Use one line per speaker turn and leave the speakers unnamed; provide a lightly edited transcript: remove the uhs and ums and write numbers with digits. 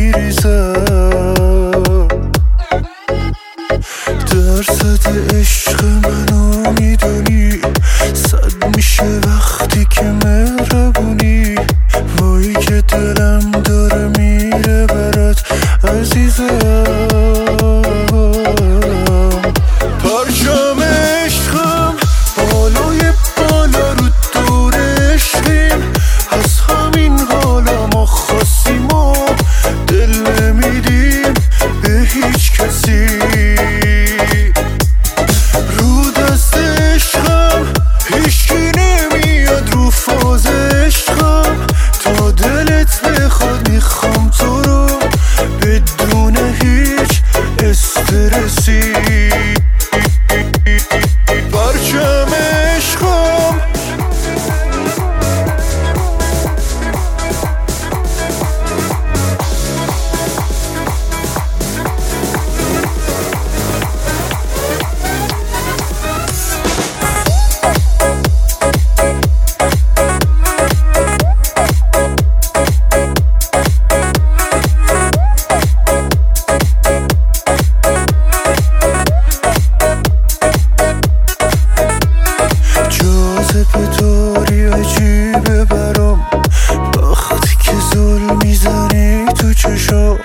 میریزم. درصد عشق منو میدونی، صد میشه وقتی که مهربونی. وای که دلم داره میره برات عزیزم. پرچم عشقم بالای بالا رو دور عشقیم، از همین حالا ما خواستیم و دل نمیدیم به هیچ کسی. رو دست عشقم هیچکی نمیاد، رو فاز عشقم تا دلت بخواد میخوام تو رو بدون هیچ استرسی. پرچم عشقم جاذبه داری عجیبه برام، وقتی که زل میزنی تو چشام.